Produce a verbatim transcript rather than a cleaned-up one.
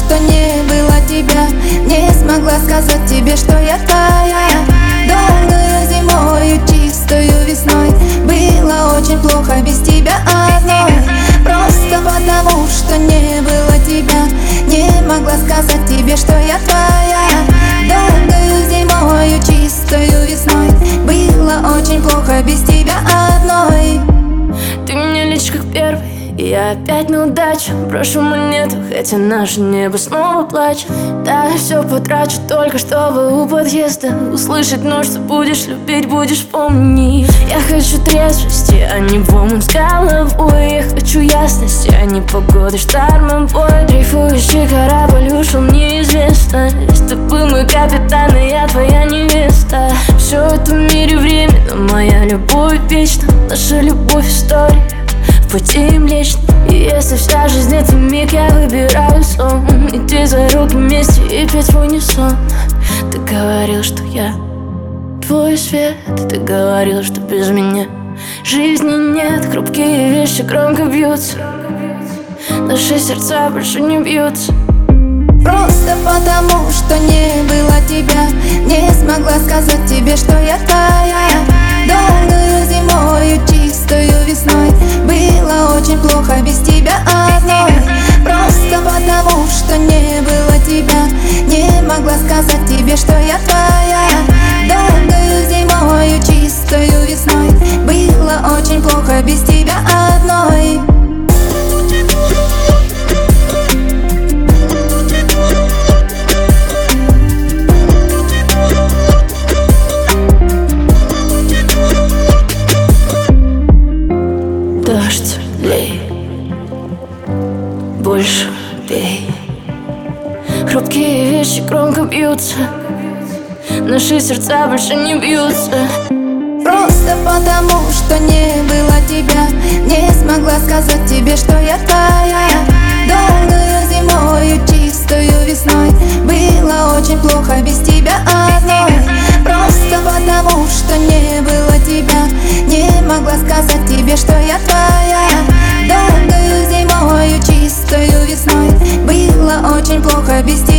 что не было тебя, не смогла сказать тебе, что я твоя. Долгою зимою, чистою весной было очень плохо без тебя одной. Просто потому, что не было тебя, не могла сказать тебе, что я твоя. Долгою зимою, чистою весной было очень плохо без тебя одной. Ты мне лишь как первый, и я опять неудача. Брошу монету, хотя наше небо снова плачет. Да, я все потрачу только чтобы у подъезда услышать, но что будешь любить, будешь помнить. Я хочу трезвости, а не в омут с головой. Я хочу ясности, а не погоды штормом бой. Дрейфующий корабль ушел в неизвестность. Ты был мой капитан, и я твоя невеста. Все в этом мире время, но моя любовь вечна. Наша любовь история в пути Млечный. И если вся жизнь это миг, я выбираю сон. Идти за руки вместе и петь в унисон. Ты говорил, что я твой свет. Ты говорил, что без меня жизни нет. Хрупкие вещи громко бьются, наши сердца больше не бьются. Просто потому, что не было тебя, не смогла сказать тебе, что я твоя. Долгою зимою, чистою весной было очень плохо без тебя одной. Просто потому, что не было тебя, не могла сказать тебе, что я твоя. Долгою зимою, чистою весной было очень плохо без тебя одной. Дождь, лей, больше пей. Хрупкие вещи громко бьются, наши сердца больше не бьются. Просто потому, что не было тебя, не смогла сказать тебе, что я твоя. Долгою зимою, чистою весной было очень плохо без тебя одной. Просто потому, что не было тебя, не могла сказать тебе, что я твоя. Долгою зимою, чистою весной было очень плохо без тебя.